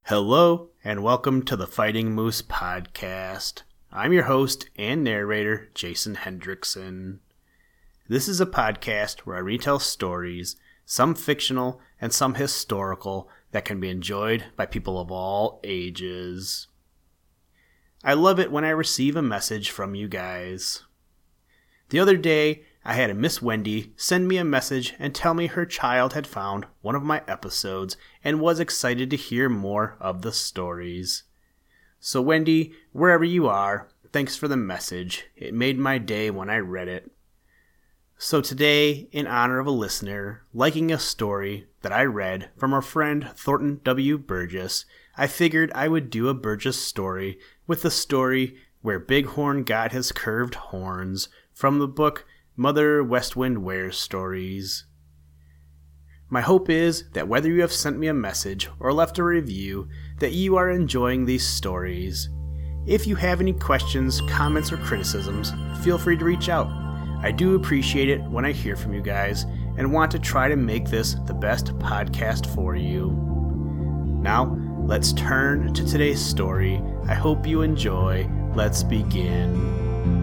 Hello, and welcome to the Fighting Moose Podcast. I'm your host and narrator, Jason Hendrickson. This is a podcast where I retell stories, some fictional and some historical, that can be enjoyed by people of all ages. I love it when I receive a message from you guys. The other day, I had a Miss Wendy send me a message and tell me her child had found one of my episodes and was excited to hear more of the stories. So Wendy, wherever you are, thanks for the message. It made my day when I read it. So today, in honor of a listener liking a story that I read from our friend Thornton W. Burgess, I figured I would do a Burgess story with the story Where Bighorn Got His Curved Horns from the book Mother West Wind Wears Stories. My hope is that whether you have sent me a message or left a review, that you are enjoying these stories. If you have any questions, comments, or criticisms, feel free to reach out. I do appreciate it when I hear from you guys and want to try to make this the best podcast for you. Now, let's turn to today's story. I hope you enjoy. Let's begin.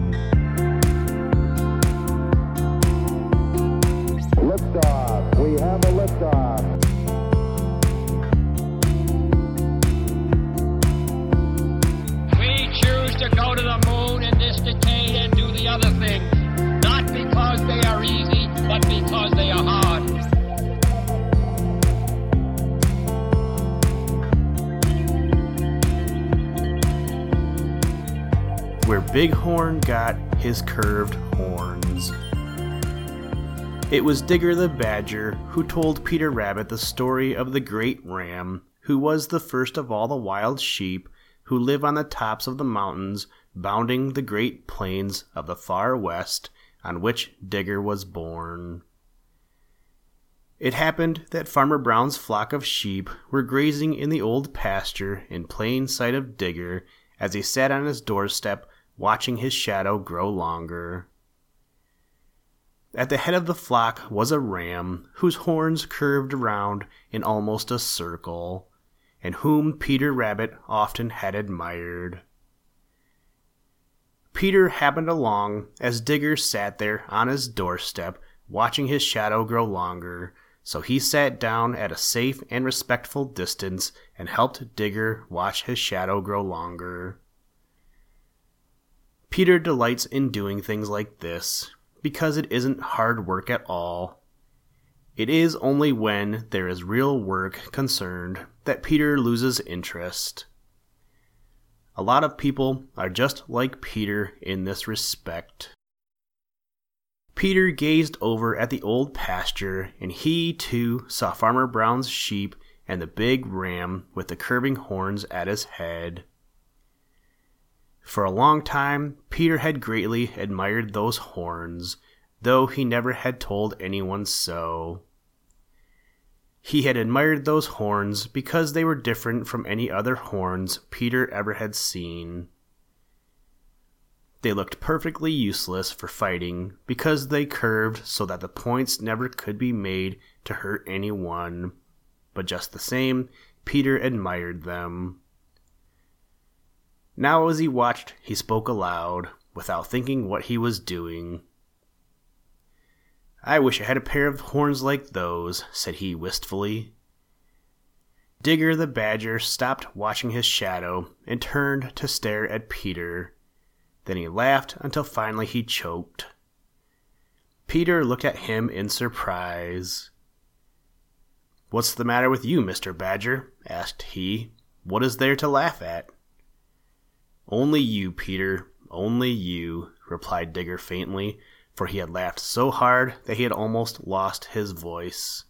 Liftoff. We have a liftoff. We choose to go to the moon in this decade and do the other things, not because they are easy, but because they are hard. Where Bighorn Got His Curved Horns. It was Digger the Badger who told Peter Rabbit the story of the great ram, who was the first of all the wild sheep who live on the tops of the mountains bounding the great plains of the far west on which Digger was born. It happened that Farmer Brown's flock of sheep were grazing in the old pasture in plain sight of Digger as he sat on his doorstep watching his shadow grow longer. At the head of the flock was a ram whose horns curved around in almost a circle, and whom Peter Rabbit often had admired. Peter happened along as Digger sat there on his doorstep watching his shadow grow longer, so he sat down at a safe and respectful distance and helped Digger watch his shadow grow longer. Peter delights in doing things like this, because it isn't hard work at all. It is only when there is real work concerned that Peter loses interest. A lot of people are just like Peter in this respect. Peter gazed over at the old pasture, and he, too, saw Farmer Brown's sheep and the big ram with the curving horns at his head. For a long time, Peter had greatly admired those horns, though he never had told anyone so. He had admired those horns because they were different from any other horns Peter ever had seen. They looked perfectly useless for fighting because they curved so that the points never could be made to hurt anyone, but just the same, Peter admired them. Now as he watched, he spoke aloud, without thinking what he was doing. "I wish I had a pair of horns like those," said he wistfully. Digger the Badger stopped watching his shadow and turned to stare at Peter. Then he laughed until finally he choked. Peter looked at him in surprise. "What's the matter with you, Mr. Badger?" asked he. "What is there to laugh at?" "Only you, Peter, only you," replied Digger faintly, for he had laughed so hard that he had almost lost his voice.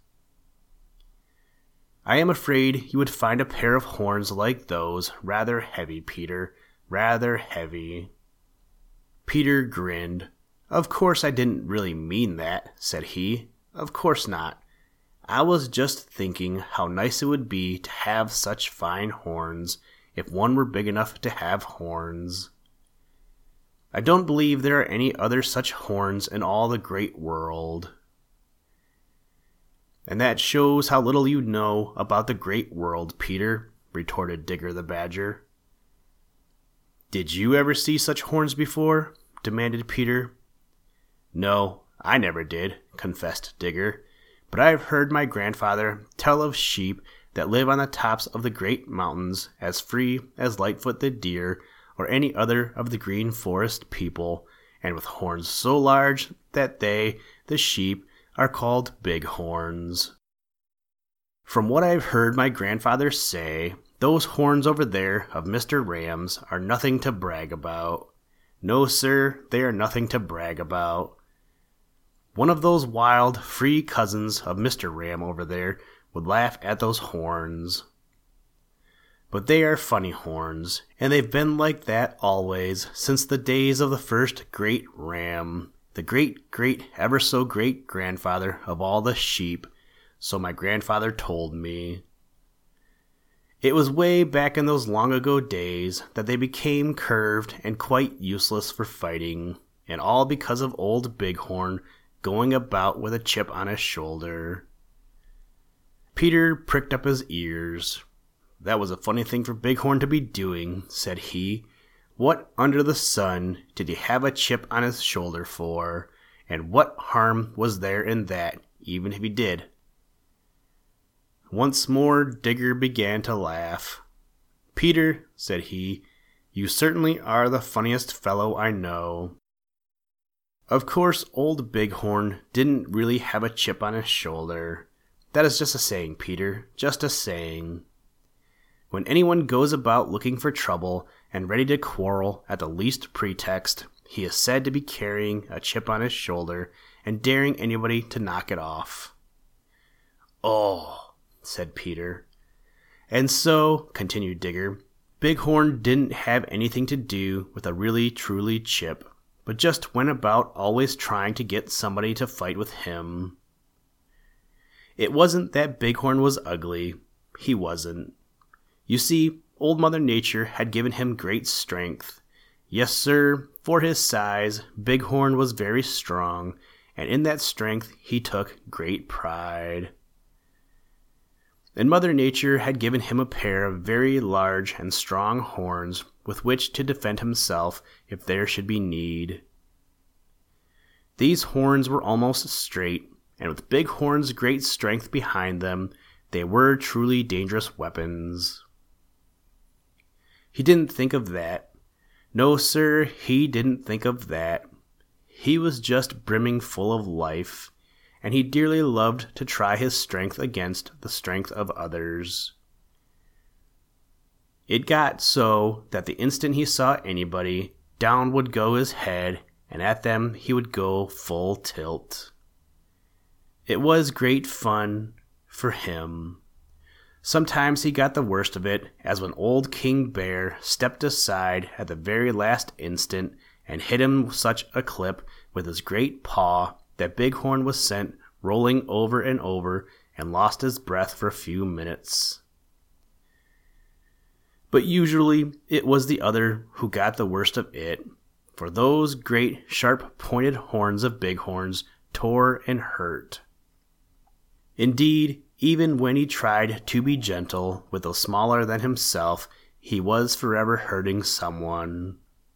"I am afraid you would find a pair of horns like those rather heavy, Peter, rather heavy." Peter grinned. "Of course I didn't really mean that," said he. "Of course not. I was just thinking how nice it would be to have such fine horns, if one were big enough to have horns. I don't believe there are any other such horns in all the great world." "And that shows how little you know about the great world, Peter," retorted Digger the Badger. "Did you ever see such horns before?" demanded Peter. "No, I never did," confessed Digger, "but I've heard my grandfather tell of sheep that live on the tops of the great mountains as free as Lightfoot the deer or any other of the Green Forest people, and with horns so large that they, the sheep, are called bighorns. From what I've heard my grandfather say, those horns over there of Mr. Ram's are nothing to brag about. No, sir, they are nothing to brag about. One of those wild, free cousins of Mr. Ram over there would laugh at those horns. But they are funny horns, and they've been like that always since the days of the first great ram, the great ever so great grandfather of all the sheep, so my grandfather told me. It was way back in those long ago days that they became curved and quite useless for fighting, and all because of old Bighorn going about with a chip on his shoulder. Peter pricked up his ears. "That was a funny thing for Bighorn to be doing," said he. "What under the sun did he have a chip on his shoulder for? And what harm was there in that, even if he did?" Once more Digger began to laugh. "Peter," said he, "you certainly are the funniest fellow I know. Of course, old Bighorn didn't really have a chip on his shoulder. That is just a saying, Peter, just a saying. When anyone goes about looking for trouble and ready to quarrel at the least pretext, he is said to be carrying a chip on his shoulder and daring anybody to knock it off." "Oh," said Peter. "And so," continued Digger, "Bighorn didn't have anything to do with a really truly chip, but just went about always trying to get somebody to fight with him. It wasn't that Bighorn was ugly. He wasn't. You see, Old Mother Nature had given him great strength. Yes, sir, for his size, Bighorn was very strong, and in that strength he took great pride. And Mother Nature had given him a pair of very large and strong horns with which to defend himself if there should be need. These horns were almost straight, and with Bighorn's great strength behind them, they were truly dangerous weapons. He didn't think of that. No, sir, he didn't think of that. He was just brimming full of life, and he dearly loved to try his strength against the strength of others. It got so that the instant he saw anybody, down would go his head, and at them he would go full tilt. It was great fun for him. Sometimes he got the worst of it, as when old King Bear stepped aside at the very last instant and hit him such a clip with his great paw that Bighorn was sent rolling over and over and lost his breath for a few minutes. But usually it was the other who got the worst of it, for those great sharp-pointed horns of Bighorn's tore and hurt. Indeed, even when he tried to be gentle with those smaller than himself, he was forever hurting someone.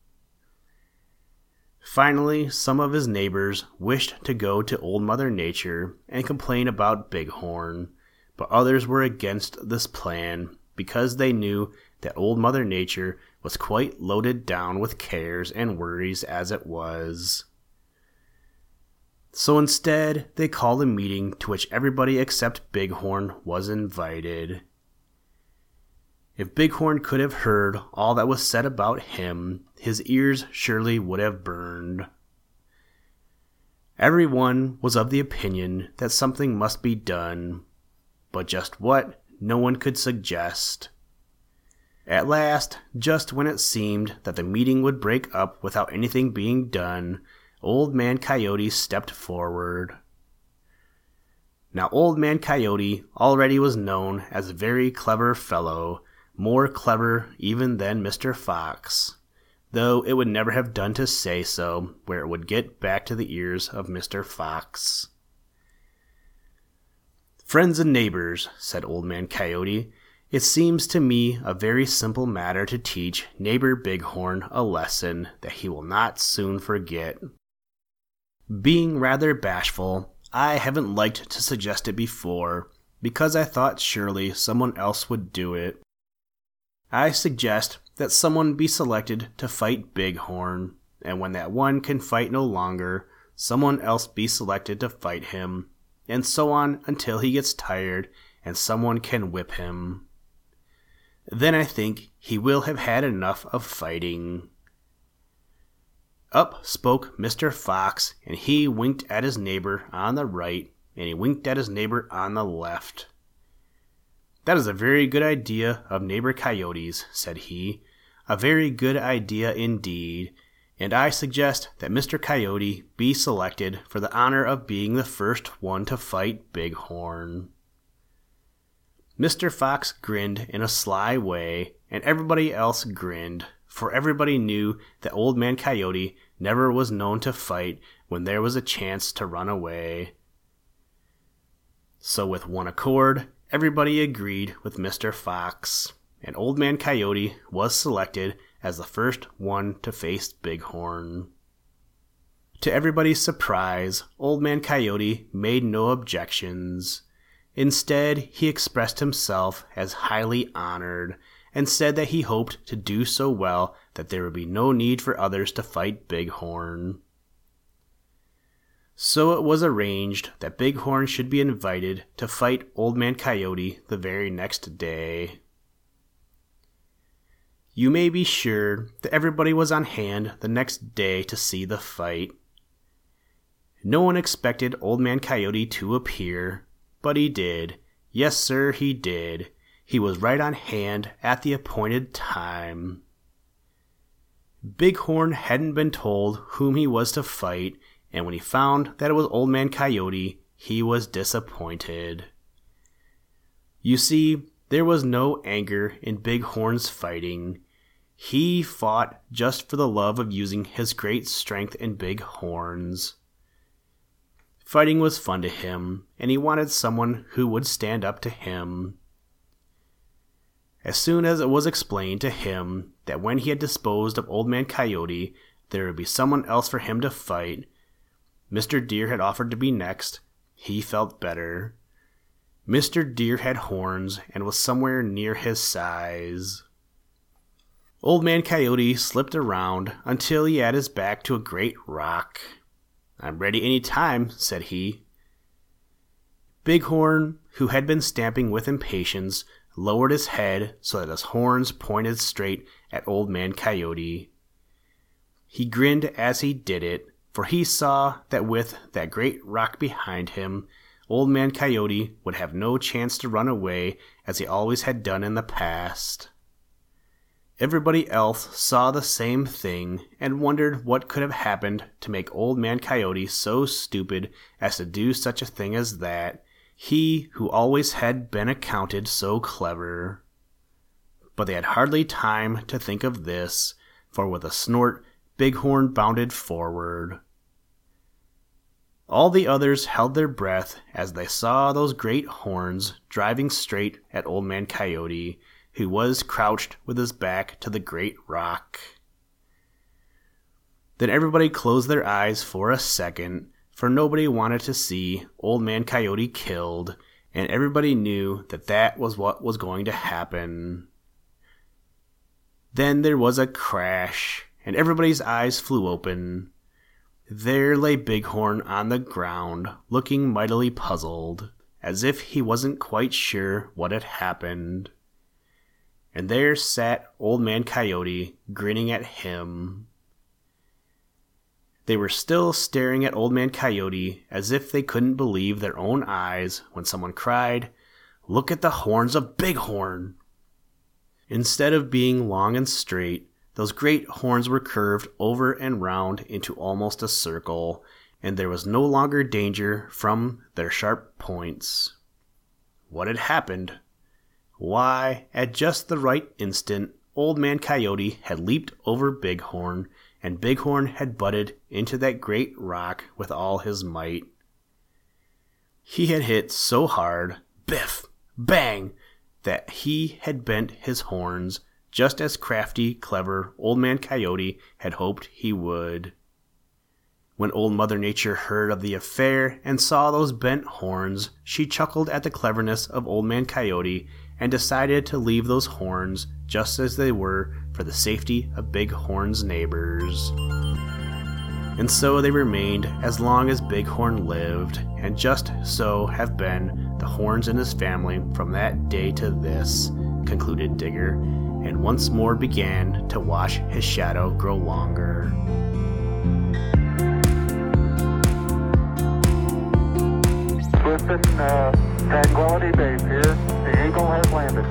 Finally, some of his neighbors wished to go to Old Mother Nature and complain about Bighorn, but others were against this plan because they knew that Old Mother Nature was quite loaded down with cares and worries as it was. So instead, they called a meeting to which everybody except Bighorn was invited. If Bighorn could have heard all that was said about him, his ears surely would have burned. Everyone was of the opinion that something must be done, but just what, no one could suggest. At last, just when it seemed that the meeting would break up without anything being done, Old Man Coyote stepped forward. Now Old Man Coyote already was known as a very clever fellow, more clever even than Mr. Fox, though it would never have done to say so where it would get back to the ears of Mr. Fox. "Friends and neighbors," said Old Man Coyote, It seems to me a very simple matter to teach Neighbor Bighorn a lesson that he will not soon forget. Being rather bashful, I haven't liked to suggest it before, because I thought surely someone else would do it. I suggest that someone be selected to fight Bighorn, and when that one can fight no longer, someone else be selected to fight him, and so on until he gets tired and someone can whip him. Then I think he will have had enough of fighting. Up spoke Mr. Fox, and he winked at his neighbor on the right, and he winked at his neighbor on the left. "That is a very good idea of Neighbor Coyote's," said he, "a very good idea indeed, and I suggest that Mr. Coyote be selected for the honor of being the first one to fight Bighorn." Mr. Fox grinned in a sly way, and everybody else grinned, for everybody knew that Old Man Coyote never was known to fight when there was a chance to run away. So with one accord, everybody agreed with Mr. Fox, and Old Man Coyote was selected as the first one to face Bighorn. To everybody's surprise, Old Man Coyote made no objections. Instead, he expressed himself as highly honored, and said that he hoped to do so well that there would be no need for others to fight Bighorn. So it was arranged that Bighorn should be invited to fight Old Man Coyote the very next day. You may be sure that everybody was on hand the next day to see the fight. No one expected Old Man Coyote to appear, but he did. Yes, sir, he did. He was right on hand at the appointed time. Bighorn hadn't been told whom he was to fight, and when he found that it was Old Man Coyote, he was disappointed. You see, there was no anger in Bighorn's fighting. He fought just for the love of using his great strength and big horns. Fighting was fun to him, and he wanted someone who would stand up to him. As soon as it was explained to him that when he had disposed of Old Man Coyote, there would be someone else for him to fight, Mr. Deer had offered to be next, he felt better. Mr. Deer had horns and was somewhere near his size. Old Man Coyote slipped around until he had his back to a great rock. "I'm ready any time," said he. Bighorn, who had been stamping with impatience, lowered his head so that his horns pointed straight at Old Man Coyote. He grinned as he did it, for he saw that with that great rock behind him, Old Man Coyote would have no chance to run away as he always had done in the past. Everybody else saw the same thing and wondered what could have happened to make Old Man Coyote so stupid as to do such a thing as that, he who always had been accounted so clever. But they had hardly time to think of this, for with a snort, Bighorn bounded forward. All the others held their breath as they saw those great horns driving straight at Old Man Coyote, who was crouched with his back to the great rock. Then everybody closed their eyes for a second, for nobody wanted to see Old Man Coyote killed, and everybody knew that that was what was going to happen. Then there was a crash, and everybody's eyes flew open. There lay Bighorn on the ground, looking mightily puzzled, as if he wasn't quite sure what had happened. And there sat Old Man Coyote, grinning at him. They were still staring at Old Man Coyote as if they couldn't believe their own eyes when someone cried, "Look at the horns of Bighorn!" Instead of being long and straight, those great horns were curved over and round into almost a circle, and there was no longer danger from their sharp points. What had happened? Why, at just the right instant, Old Man Coyote had leaped over Bighorn, and Bighorn had butted into that great rock with all his might. He had hit so hard, biff, bang, that he had bent his horns just as crafty, clever Old Man Coyote had hoped he would. When Old Mother Nature heard of the affair and saw those bent horns, she chuckled at the cleverness of Old Man Coyote and decided to leave those horns just as they were for the safety of Big Horn's neighbors. And so they remained as long as Big Horn lived, and just so have been the horns in his family from that day to this, concluded Digger, and once more began to watch his shadow grow longer. Listen, Tranquility Base here. The Eagle has landed.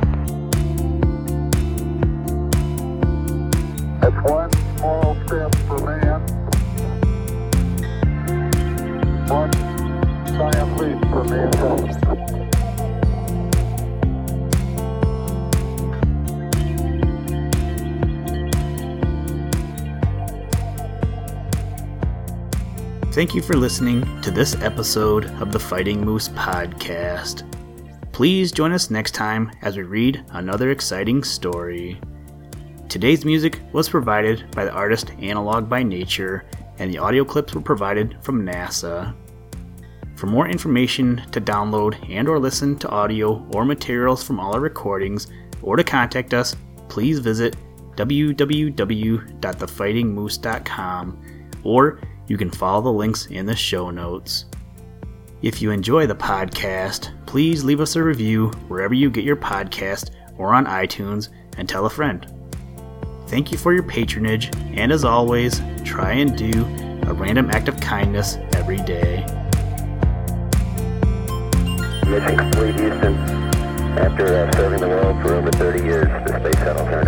That's one small step for man, one giant leap for mankind. Thank you for listening to this episode of the Fighting Moose Podcast. Please join us next time as we read another exciting story. Today's music was provided by the artist Analog by Nature, and the audio clips were provided from NASA. For more information to download and or listen to audio or materials from all our recordings, or to contact us, please visit www.thefightingmoose.com, or you can follow the links in the show notes. If you enjoy the podcast, please leave us a review wherever you get your podcast or on iTunes, and tell a friend. Thank you for your patronage, and as always, try and do a random act of kindness every day. Mission complete, Houston. After serving the world for over 30 years, the Space Shuttle turned